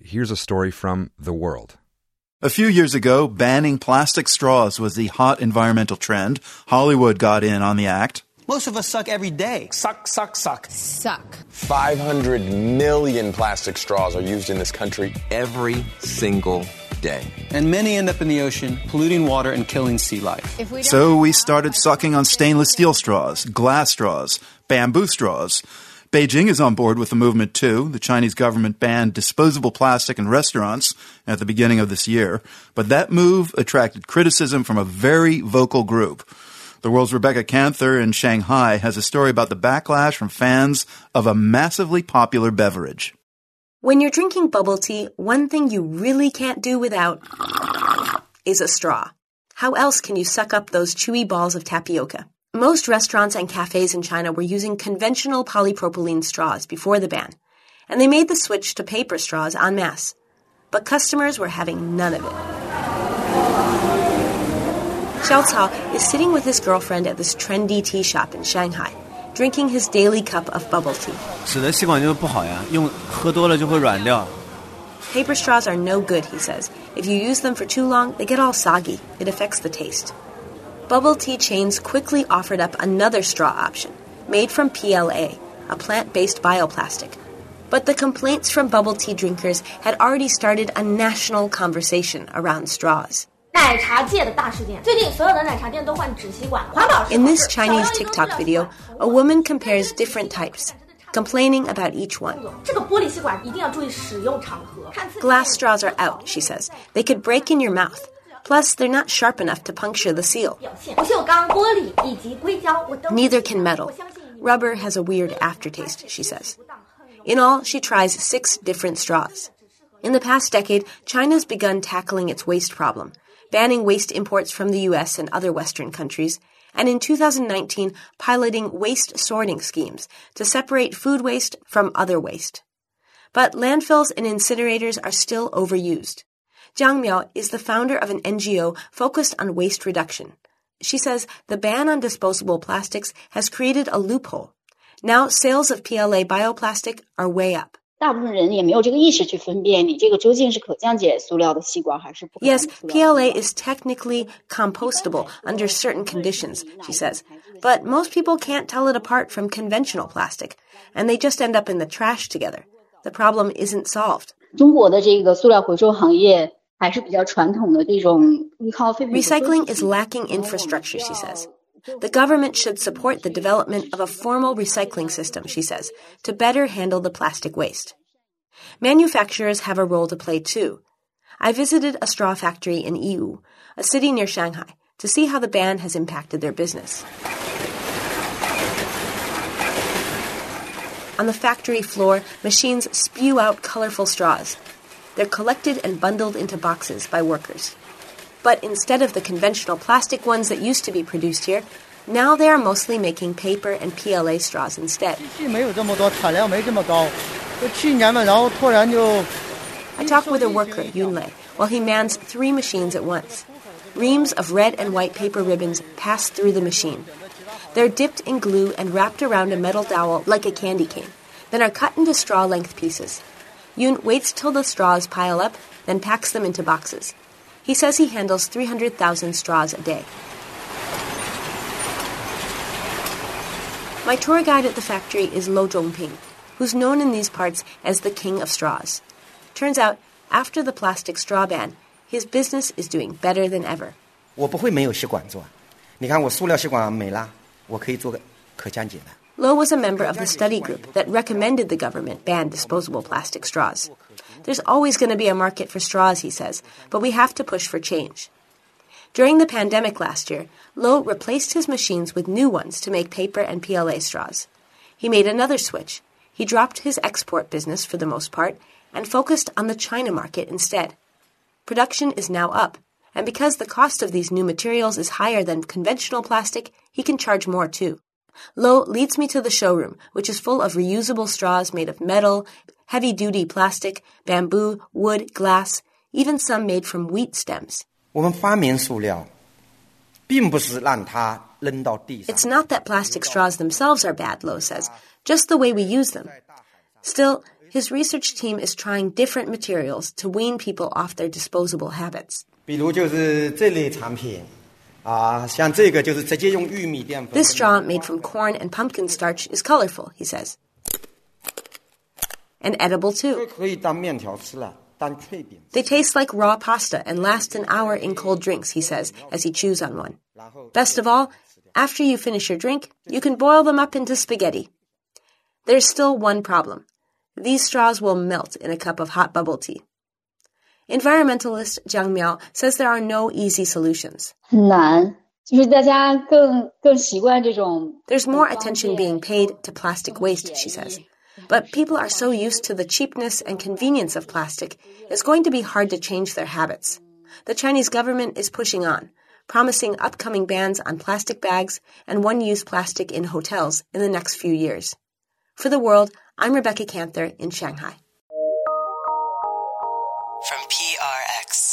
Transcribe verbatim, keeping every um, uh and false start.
here's a story from The World. A few years ago, banning plastic straws was the hot environmental trend. Hollywood got in on the act. Most of us suck every day. Suck, suck, suck. Suck. five hundred million plastic straws are used in this country every single day. And many end up in the ocean, polluting water and killing sea life. We so we started sucking on stainless steel straws, glass straws, bamboo straws. Beijing is on board with the movement too. The Chinese government banned disposable plastic in restaurants at the beginning of this year. But that move attracted criticism from a very vocal group. The World's Rebecca Canther in Shanghai has a story about the backlash from fans of a massively popular beverage. When you're drinking bubble tea, one thing you really can't do without is a straw. How else can you suck up those chewy balls of tapioca? Most restaurants and cafes in China were using conventional polypropylene straws before the ban, and they made the switch to paper straws en masse. But customers were having none of it. Xiao Cao is sitting with his girlfriend at this trendy tea shop in Shanghai, drinking his daily cup of bubble tea. Paper straws are no good, he says. If you use them for too long, they get all soggy. It affects the taste. Bubble tea chains quickly offered up another straw option, made from P L A, a plant-based bioplastic. But the complaints from bubble tea drinkers had already started a national conversation around straws. In this Chinese TikTok video, a woman compares different types, complaining about each one. Glass straws are out, she says. They could break in your mouth. Plus, they're not sharp enough to puncture the seal. Neither can metal. Rubber has a weird aftertaste, she says. In all, she tries six different straws. In the past decade, China's begun tackling its waste problem, banning waste imports from the U S and other Western countries, and in two thousand nineteen, piloting waste sorting schemes to separate food waste from other waste. But landfills and incinerators are still overused. Jiang Miao is the founder of an N G O focused on waste reduction. She says the ban on disposable plastics has created a loophole. Now sales of P L A bioplastic are way up. Yes, P L A is technically compostable under certain conditions, she says, but most people can't tell it apart from conventional plastic, and they just end up in the trash together. The problem isn't solved. Recycling is lacking infrastructure, she says. The government should support the development of a formal recycling system, she says, to better handle the plastic waste. Manufacturers have a role to play too. I visited a straw factory in Yiwu, a city near Shanghai, to see how the ban has impacted their business. On the factory floor, machines spew out colorful straws. They're collected and bundled into boxes by workers. But instead of the conventional plastic ones that used to be produced here, now they are mostly making paper and P L A straws instead. I talk with a worker, Yunlei, while he mans three machines at once. Reams of red and white paper ribbons pass through the machine. They're dipped in glue and wrapped around a metal dowel like a candy cane, then are cut into straw-length pieces. Yun waits till the straws pile up, then packs them into boxes. He says he handles three hundred thousand straws a day. My tour guide at the factory is Lo Zhongping, who's known in these parts as the king of straws. Turns out, after the plastic straw ban, his business is doing better than ever. Lo was a member of the study group that recommended the government ban disposable plastic straws. There's always going to be a market for straws, he says, but we have to push for change. During the pandemic last year, Lo replaced his machines with new ones to make paper and P L A straws. He made another switch. He dropped his export business for the most part and focused on the China market instead. Production is now up, and because the cost of these new materials is higher than conventional plastic, he can charge more too. Lo leads me to the showroom, which is full of reusable straws made of metal, heavy-duty plastic, bamboo, wood, glass, even some made from wheat stems. It's not that plastic straws themselves are bad, Lo says, just the way we use them. Still, His research team is trying different materials to wean people off their disposable habits. 比如就是这类产品啊，像这个就是直接用玉米淀粉。 This straw made from corn and pumpkin starch is colorful, he says. And edible too. 可以当面条吃了，当脆饼。 They taste like raw pasta and last an hour in cold drinks, he says, as he chews on one. Best of all, after you finish your drink, you can boil them up into spaghetti. There's still one problem. These straws will melt in a cup of hot bubble tea. Environmentalist Jiang Miao says there are no easy solutions. 很难，就是大家更更习惯这种。 There's more attention being paid to plastic waste, she says. But people are so used to the cheapness and convenience of plastic, it's going to be hard to change their habits. The Chinese government is pushing on, promising upcoming bans on plastic bags and one-use plastic in hotels in the next few years. For The World, I'm Rebecca Cantor in Shanghai. From P R X.